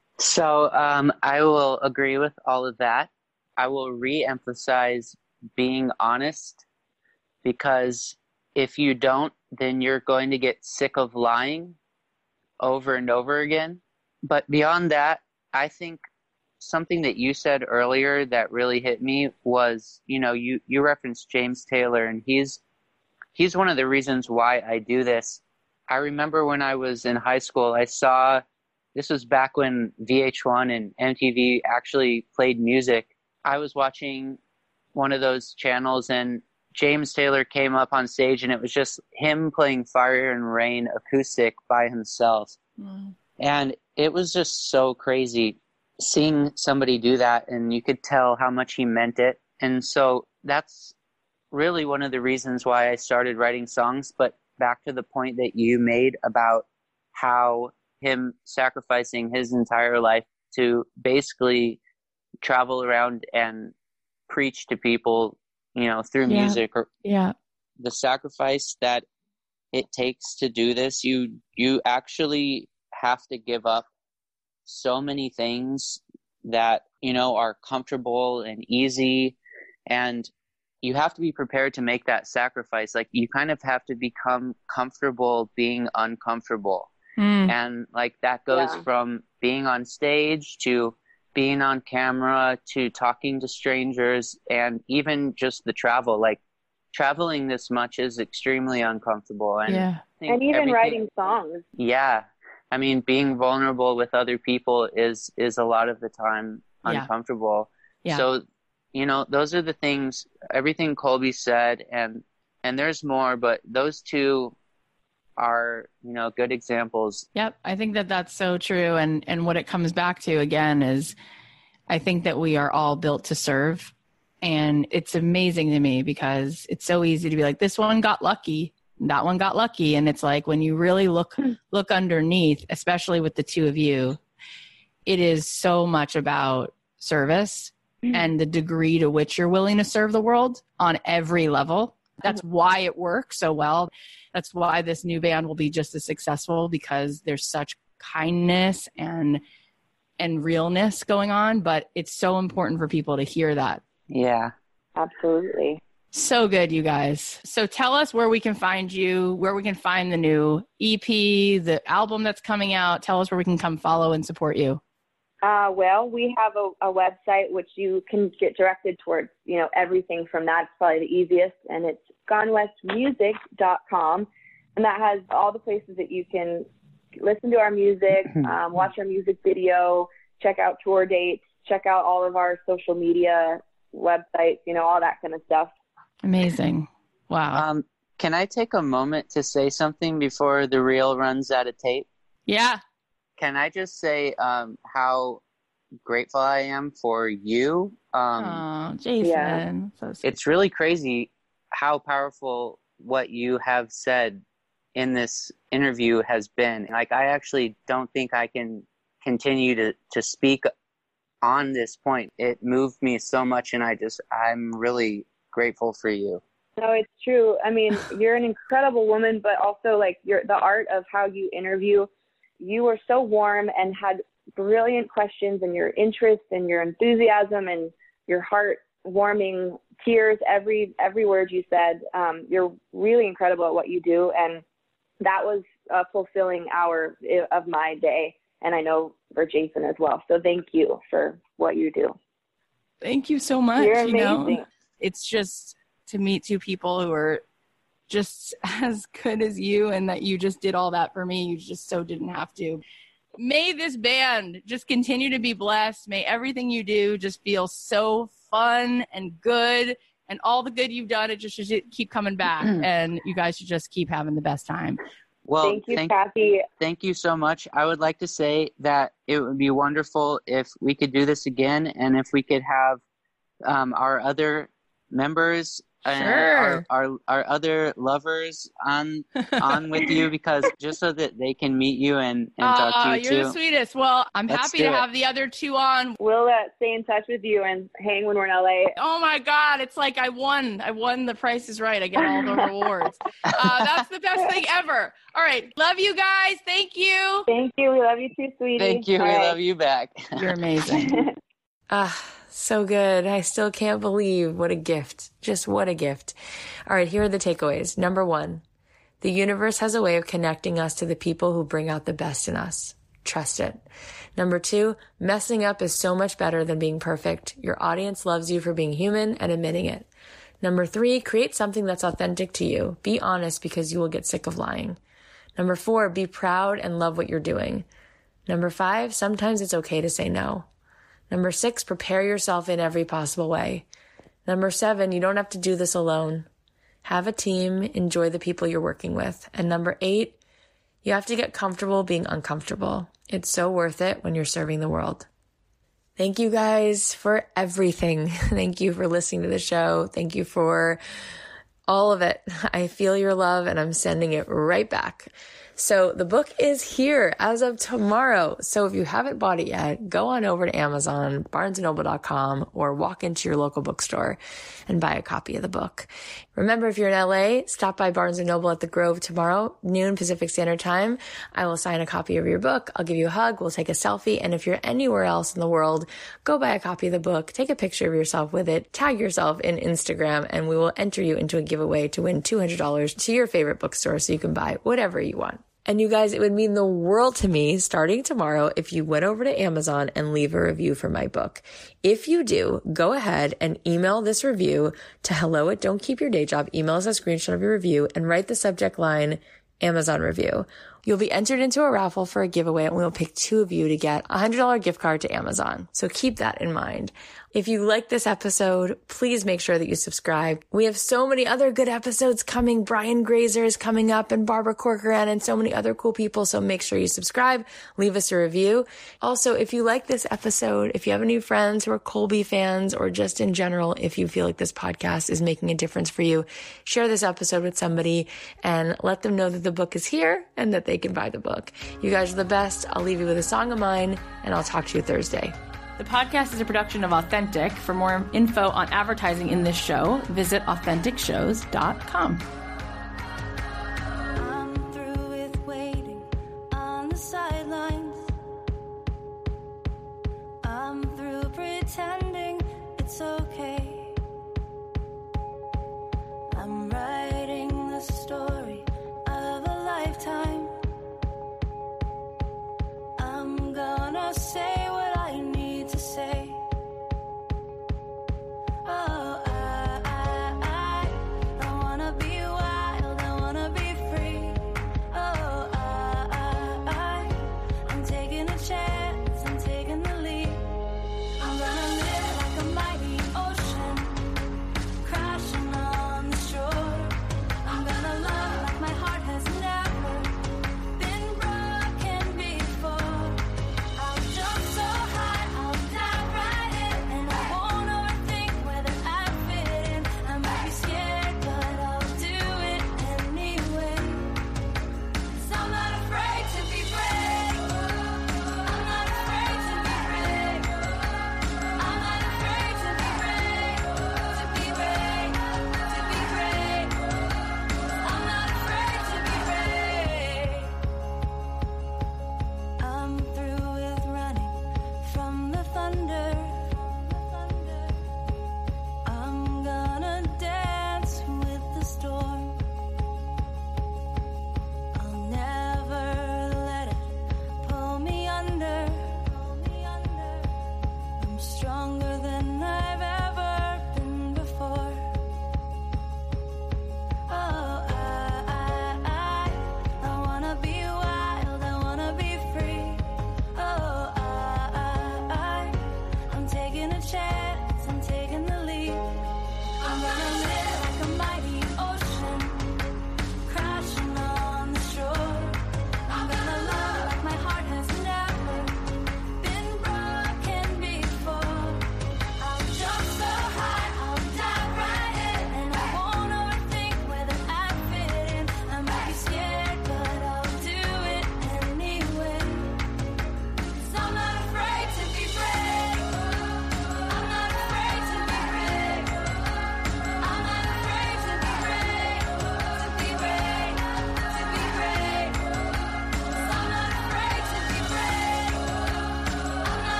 So um, I will agree with all of that. I will re-emphasize being honest, because if you don't, then you're going to get sick of lying over and over again. But beyond that, I think something that you said earlier that really hit me was, you know, you, you referenced James Taylor, and he's, he's one of the reasons why I do this. I remember when I was in high school, I saw, this was back when V H one and M T V actually played music. I was watching one of those channels, and James Taylor came up on stage, and it was just him playing Fire and Rain acoustic by himself. Mm. And it was just so crazy seeing somebody do that, and you could tell how much he meant it. And so that's really one of the reasons why I started writing songs. But back to the point that you made about how him sacrificing his entire life to basically travel around and preach to people, you know, through yeah. music, or yeah. the sacrifice that it takes to do this, you, you actually have to give up so many things that, you know, are comfortable and easy, and you have to be prepared to make that sacrifice. Like, you kind of have to become comfortable being uncomfortable. Mm. And like that goes yeah. from being on stage to being on camera to talking to strangers, and even just the travel. Like, traveling this much is extremely uncomfortable. And, yeah. and even writing songs. Yeah. I mean, being vulnerable with other people is, is a lot of the time uncomfortable. Yeah. Yeah. So, you know, those are the things, everything Colby said, and, and there's more, but those two are, you know, good examples. Yep. I think that that's so true. And, and what it comes back to again is, I think that we are all built to serve. And it's amazing to me because it's so easy to be like, this one got lucky, that one got lucky. And it's like, when you really look, look underneath, especially with the two of you, it is so much about service mm-hmm. and the degree to which you're willing to serve the world on every level. That's why it works so well. That's why this new band will be just as successful, because there's such kindness and and realness going on. But it's so important for people to hear that. Yeah, absolutely. So good, you guys. So tell us where we can find you, where we can find the new E P, the album that's coming out. Tell us where we can come follow and support you. Uh, well, we have a, a website which you can get directed towards, you know, everything from that. It's probably the easiest, and it's gone west music dot com, and that has all the places that you can listen to our music, um, watch our music video, check out tour dates, check out all of our social media websites, you know, all that kind of stuff. Amazing. Wow. Um, can I take a moment to say something before the reel runs out of tape? Yeah. Can I just say um, how grateful I am for you? Um, oh, Jason. Yeah. So it's really crazy how powerful what you have said in this interview has been. Like, I actually don't think I can continue to, to speak on this point. It moved me so much, and I just, I'm really grateful for you. No, it's true. I mean, you're an incredible woman, but also like your the art of how you interview. You were so warm and had brilliant questions, and your interest and your enthusiasm and your heart warming tears every every word you said. Um, you're really incredible at what you do, and that was a fulfilling hour of my day, and I know for Jason as well. So thank you for what you do. Thank you so much. You're amazing. You know, it's just to meet two people who are just as good as you, and that you just did all that for me. You just so didn't have to. May this band just continue to be blessed. May everything you do just feel so fun and good, and all the good you've done, it just should keep coming back, and you guys should just keep having the best time. Well, thank you, thank, Kathy. Thank you so much. I would like to say that it would be wonderful if we could do this again, and if we could have um, our other members and Sure. our, our our other lovers on on with you, because just so that they can meet you and, and talk to Uh, you you're too. the sweetest. Well, I'm Let's happy do to it. have the other two on. We'll uh, stay in touch with you and hang when we're in L A. Oh my God, it's like I won. I won The Price is Right. I get all the rewards. Uh, that's the best thing ever. All right. Love you guys. Thank you. Thank you. We love you too, sweetie. Thank you. All we right. love you back. You're amazing. Ah, so good. I still can't believe what a gift. Just what a gift. All right, here are the takeaways. Number one, the universe has a way of connecting us to the people who bring out the best in us. Trust it. Number two, messing up is so much better than being perfect. Your audience loves you for being human and admitting it. Number three, create something that's authentic to you. Be honest, because you will get sick of lying. Number four, be proud and love what you're doing. Number five, sometimes it's okay to say no. Number six, prepare yourself in every possible way. Number seven, you don't have to do this alone. Have a team, enjoy the people you're working with. And number eight, you have to get comfortable being uncomfortable. It's so worth it when you're serving the world. Thank you guys for everything. Thank you for listening to the show. Thank you for all of it. I feel your love, and I'm sending it right back. So the book is here as of tomorrow. So if you haven't bought it yet, go on over to Amazon, barnes and noble dot com, or walk into your local bookstore and buy a copy of the book. Remember, if you're in L A, stop by Barnes and Noble at the Grove tomorrow, noon Pacific Standard Time. I will sign a copy of your book. I'll give you a hug. We'll take a selfie. And if you're anywhere else in the world, go buy a copy of the book, take a picture of yourself with it, tag yourself in Instagram, and we will enter you into a giveaway to win two hundred dollars to your favorite bookstore so you can buy whatever you want. And you guys, it would mean the world to me starting tomorrow if you went over to Amazon and leave a review for my book. If you do, go ahead and email this review to hello at don't keep your day job. Email us a screenshot of your review and write the subject line Amazon review. You'll be entered into a raffle for a giveaway, and we'll pick two of you to get a one hundred dollars gift card to Amazon. So keep that in mind. If you like this episode, please make sure that you subscribe. We have so many other good episodes coming. Brian Grazer is coming up, and Barbara Corcoran, and so many other cool people. So make sure you subscribe, leave us a review. Also, if you like this episode, if you have any friends who are Colby fans, or just in general, if you feel like this podcast is making a difference for you, share this episode with somebody and let them know that the book is here and that they can buy the book. You guys are the best. I'll leave you with a song of mine, and I'll talk to you Thursday. The podcast is a production of Authentic. For more info on advertising in this show, visit authentic shows dot com. I'm through with waiting on the sidelines. I'm through pretending.